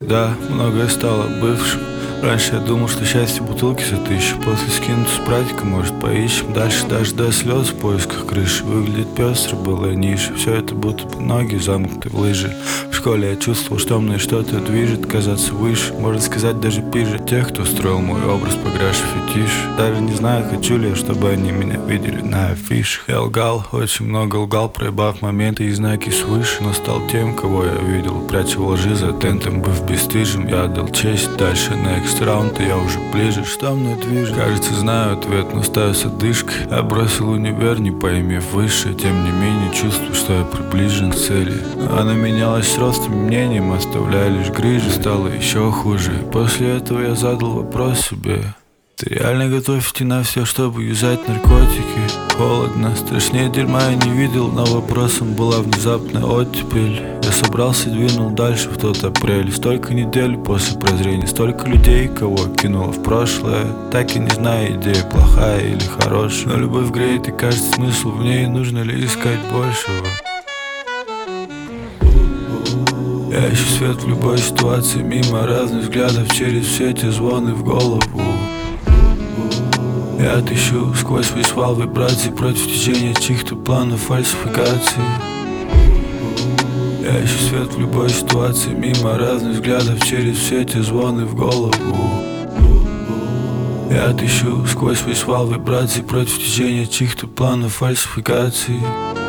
Да, многое стало бывшим. Раньше я думал, что счастье бутылки за 1000. После скинуть спрайтика, может, поищем. Дальше даже до слез в поисках крыши. Выглядит пестро, была ниша. Все это будто бы ноги замкнуты в лыжи. В школе я чувствовал, что мной что-то движет, казаться выше. Можно сказать, даже пиже тех, кто строил мой образ пограш фетиш. Даже не знаю, хочу ли я, чтобы они меня видели на афишах. Я лгал, очень много лгал, проебав моменты и знаки свыше. Но стал тем, кого я видел, пряча во лжи за тентом, быв бесстыжим. Я отдал честь, дальше next раунд, и я уже ближе. Что мной движет? Кажется, знаю ответ, но стою с одышкой. Я бросил универ, не поимев выше. Тем не менее чувствую, что я приближен к цели. Она менялась с ростом мнением, оставляя лишь грыжи. Стало еще хуже. После этого я задал вопрос себе: ты реально готов идти на все, чтобы юзать наркотики? Холодно, страшнее дерьма я не видел, но вопросом была внезапная оттепель. Я собрался и двинул дальше в тот апрель. Столько недель после прозрения, столько людей, кого кинуло в прошлое. Так и не знаю, идея плохая или хорошая, но любовь греет и кажется смысл в ней. Нужно ли искать большего? Я ищу свет в любой ситуации, мимо разных взглядов, через все эти звоны в голову. Я отыщу сквозь весь вал вибраций против течения чьих-то планов фальсификации. Я ищу свет в любой ситуации, мимо разных взглядов, через все эти звоны в голову. Я отыщу сквозь весь вал вибраций против течения чьих-то планов фальсификации.